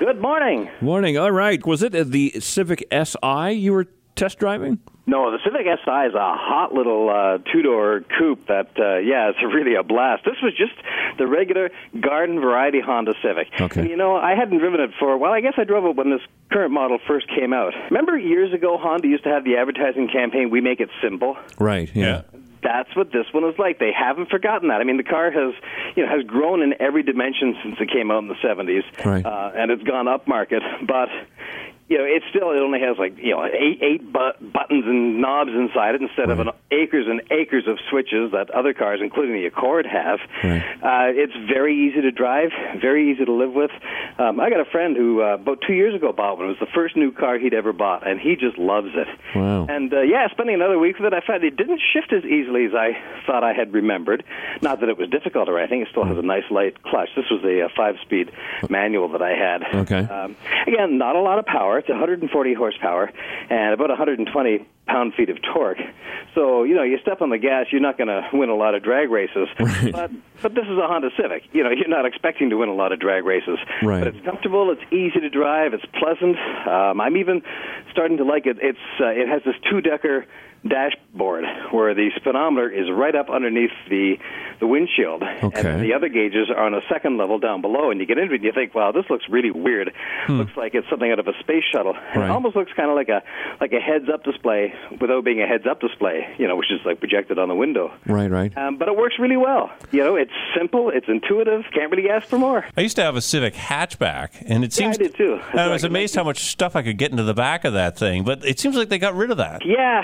Good morning. Morning. All right. Was it the Civic Si you were test driving? No, the Civic Si is a hot little two-door coupe that, it's really a blast. This was just the regular garden variety Honda Civic. Okay. And, I hadn't driven it I guess I drove it when this current model first came out. Remember years ago, Honda used to have the advertising campaign, "We Make It Simple"? Right, yeah. That's what this one was like. They haven't forgotten that. I mean, the car has grown in every dimension since it came out in the 70s. Right. And it's gone up market, but it only has eight buttons and knobs inside it instead of acres and acres of switches that other cars, including the Accord, have. Right. It's very easy to drive, very easy to live with. I got a friend who about 2 years ago bought one. It was the first new car he'd ever bought, and he just loves it. Wow. And spending another week with it, I found it didn't shift as easily as I thought I had remembered. Not that it was difficult or anything. It still has a nice light clutch. This was a 5-speed manual that I had. Okay. Again, not a lot of power. It's 140 horsepower and about 120 pound-feet of torque. So, you step on the gas, you're not going to win a lot of drag races. Right. But this is a Honda Civic. You're not expecting to win a lot of drag races. Right. But it's comfortable, it's easy to drive, it's pleasant. I'm even starting to like it. It has this two-decker dashboard where the speedometer is right up underneath the windshield. Okay. And the other gauges are on a second level down below. And you get into it and you think, wow, this looks really weird. Looks like it's something out of a space shuttle. And Right. it almost looks kind of like a heads-up display without being a heads-up display, which is like projected on the window. Right. But it works really well. It's simple, it's intuitive, can't really ask for more. I used to have a Civic hatchback, and it seems I did too. I was amazed how much stuff I could get into the back of that thing, but it seems like they got rid of that. Yeah.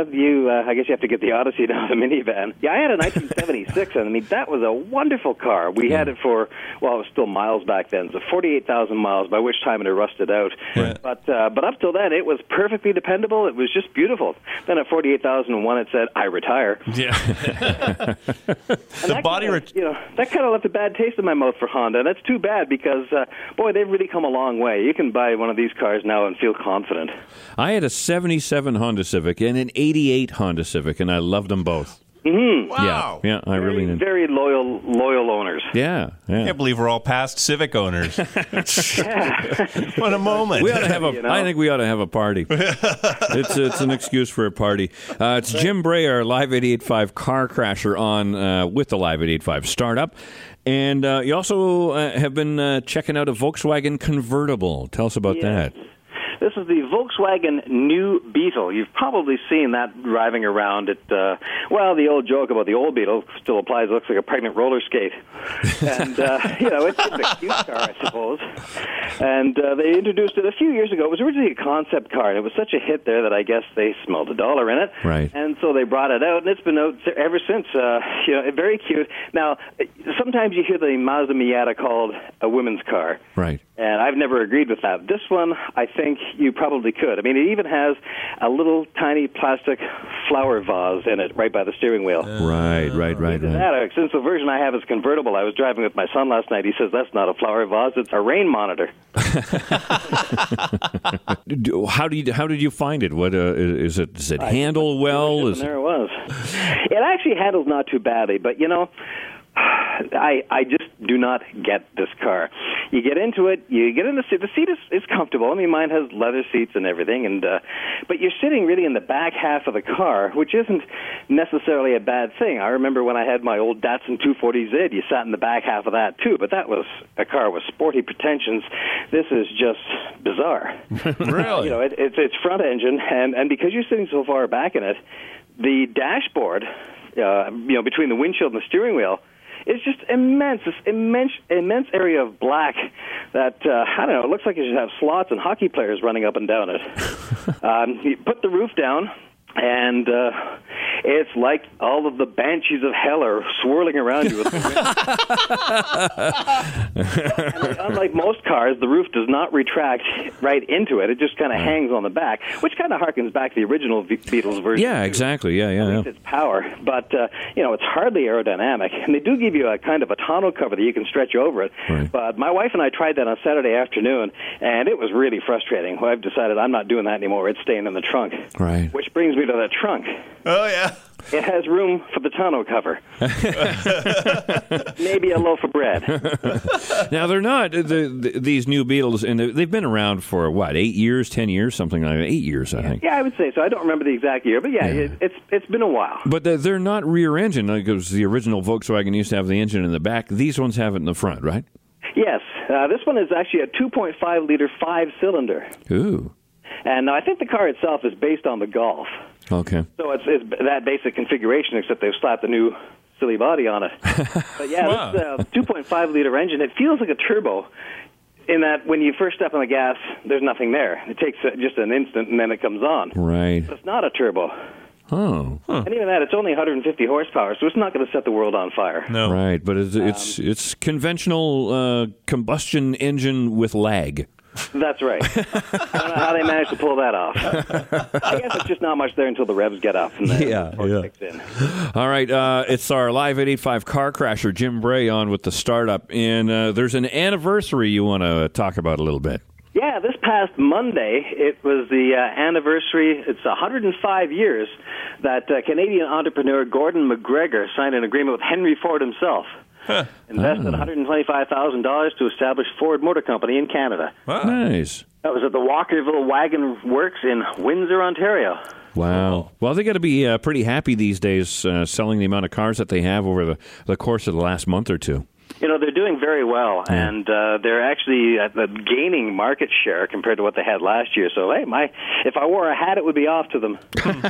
I guess you have to get the Odyssey down the minivan. Yeah, I had a 1976, and I mean, that was a wonderful car. We had it for, it was still miles back then, so 48,000 miles, by which time it had rusted out. Right. But up till then, it was perfectly dependable. It was just beautiful. Then at 48,001, it said, "I retire." Yeah. And that kind of left a bad taste in my mouth for Honda, and that's too bad because, they've really come a long way. You can buy one of these cars now and feel confident. I had a 77 Honda Civic and an 88 Honda Civic, and I loved them both. Mm-hmm. Wow. Yeah, I really did. Very loyal owners. Yeah. I can't believe we're all past Civic owners. What a moment. We ought to have I think we ought to have a party. It's an excuse for a party. It's Jim Bray, our Live 88.5 car crasher on with the Live 88.5 startup. And you also have been checking out a Volkswagen convertible. Tell us about that. This is the Volkswagen New Beetle. You've probably seen that driving around. The old joke about the old Beetle still applies. It looks like a pregnant roller skate. And, it's a cute car, I suppose. And they introduced it a few years ago. It was originally a concept car, and it was such a hit there that I guess they smelled $1 in it. Right. And so they brought it out, and it's been out ever since. Very cute. Now, sometimes you hear the Mazda Miata called a women's car. Right. And I've never agreed with that. This one, I think you probably could. I mean, it even has a little tiny plastic flower vase in it right by the steering wheel. Right. Since the version I have is convertible, I was driving with my son last night. He says, that's not a flower vase, it's a rain monitor. How did you find it? What is it? Does it handle well? There it was. It actually handles not too badly, but I just do not get this car. You get into it, you get in the seat. The seat is comfortable. I mean, mine has leather seats and everything, but you're sitting really in the back half of the car, which isn't necessarily a bad thing. I remember when I had my old Datsun 240Z, you sat in the back half of that too, but that was a car with sporty pretensions. This is just bizarre. Really? It's front engine, and because you're sitting so far back in it, the dashboard, between the windshield and the steering wheel, it's just immense, this immense area of black that, it looks like you should have slots and hockey players running up and down it. You put the roof down, and it's like all of the banshees of hell are swirling around you with the wind. Unlike most cars, the roof does not retract right into it. It just kind of hangs on the back, which kind of harkens back to the original Beetles version. Yeah, exactly. Yeah. Its power, but it's hardly aerodynamic. And they do give you a kind of a tonneau cover that you can stretch over it. Right. But my wife and I tried that on Saturday afternoon, and it was really frustrating. Well, I've decided I'm not doing that anymore. It's staying in the trunk. Right. Which brings me to the trunk. Oh, yeah. It has room for the tonneau cover. Maybe a loaf of bread. Now, they're not, these new Beetles, and they've been around for, 8 years, 10 years, something like that? 8 years, I think. Yeah, I would say so. I don't remember the exact year, but it's been a while. But they're not rear engine, because the original Volkswagen used to have the engine in the back. These ones have it in the front, right? Yes. This one is actually a 2.5-liter 5-cylinder. Ooh. And I think the car itself is based on the Golf. Okay. So it's that basic configuration, except they've slapped a new silly body on it. But yeah, Wow. This 2.5-liter engine, it feels like a turbo in that when you first step on the gas, there's nothing there. It takes just an instant, and then it comes on. Right. But it's not a turbo. Oh. And even that, it's only 150 horsepower, so it's not going to set the world on fire. No. Right, but it's conventional combustion engine with lag. That's right. I don't know how they managed to pull that off. I guess it's just not much there until the revs get up and the torque kicks in. All right, it's our Live 885 car crasher, Jim Bray, on with the startup. And there's an anniversary you want to talk about a little bit. Yeah, this past Monday, it was the anniversary. It's 105 years that Canadian entrepreneur Gordon McGregor signed an agreement with Henry Ford himself. Invested $125,000 to establish Ford Motor Company in Canada. Wow. Nice. That was at the Walkerville Wagon Works in Windsor, Ontario. Wow. Well, they got to be pretty happy these days selling the amount of cars that they have over the course of the last month or two. You know, they're doing very well, and they're actually gaining market share compared to what they had last year. So, hey, if I wore a hat, it would be off to them.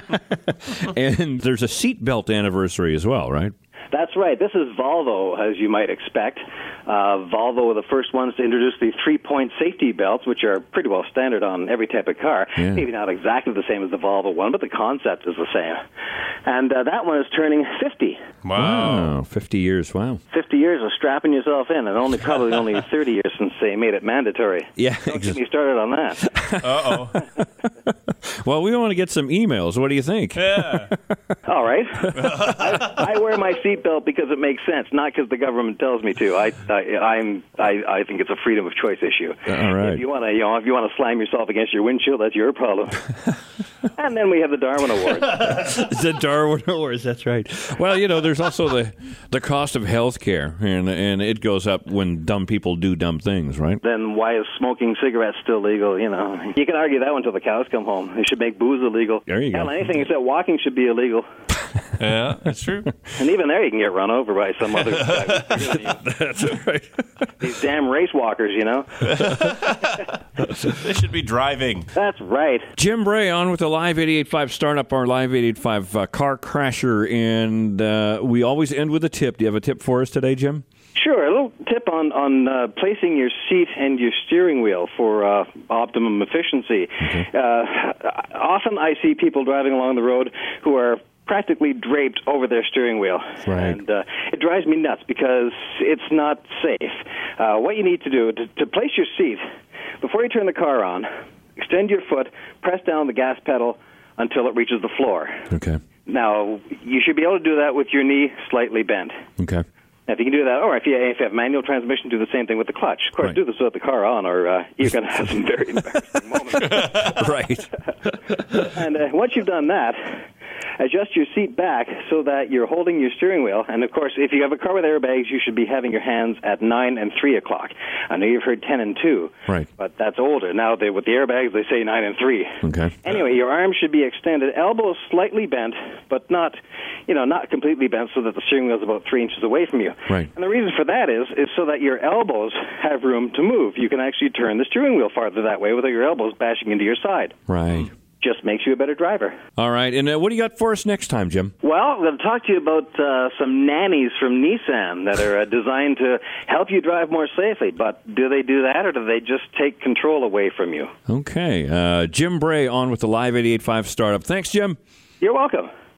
And there's a seatbelt anniversary as well, right? That's right. This is Volvo, as you might expect. Volvo were the first ones to introduce the 3-point safety belts, which are pretty well standard on every type of car. Yeah. Maybe not exactly the same as the Volvo one, but the concept is the same. And that one is turning 50. Wow. 50 years, wow. 50 years of strapping yourself in, and probably only 30 years since they made it mandatory. Yeah, Don't get me started on that. Uh-oh. Well, we want to get some emails. What do you think? Yeah. All right. I wear my seatbelt because it makes sense, not because the government tells me to. I think it's a freedom of choice issue. All right. If you want to slam yourself against your windshield, that's your problem. And then we have the Darwin Award. The Darwin Awards, that's right. Well, there's also the cost of health care, and it goes up when dumb people do dumb things, right? Then why is smoking cigarettes still legal? You can argue that one till the cows come home. They should make booze illegal. There you go. Hell, anything except walking should be illegal. Yeah, that's true. And even there, you can get run over by some other guy. That's right. These damn race walkers, They should be driving. That's right. Jim Bray on with the Live 885 startup, our Live 885 car crasher, and we always end with a tip. Do you have a tip for us today, Jim? Sure. A little tip on placing your seat and your steering wheel for optimum efficiency. Okay. Often I see people driving along the road who are practically draped over their steering wheel. Right. And it drives me nuts because it's not safe. What you need to do to place your seat, before you turn the car on, extend your foot, press down the gas pedal until it reaches the floor. Okay. Now, you should be able to do that with your knee slightly bent. Okay. Now, if you can do that, or if you have manual transmission, do the same thing with the clutch. Of course, Right. do this without the car on, or you're going to have some very embarrassing moments. Right. And once you've done that, adjust your seat back so that you're holding your steering wheel. And, of course, if you have a car with airbags, you should be having your hands at 9 and 3 o'clock. I know you've heard 10 and 2, Right. but that's older. Now, with the airbags, they say 9 and 3. Okay. Anyway, your arms should be extended, elbows slightly bent, but not completely bent so that the steering wheel is about 3 inches away from you. Right. And the reason for that is so that your elbows have room to move. You can actually turn the steering wheel farther that way without your elbows bashing into your side. Right. Just makes you a better driver. All right. And what do you got for us next time, Jim? Well, I'm going to talk to you about some nannies from Nissan that are designed to help you drive more safely. But do they do that, or do they just take control away from you? Okay. Jim Bray on with the Live 885 startup. Thanks, Jim. You're welcome.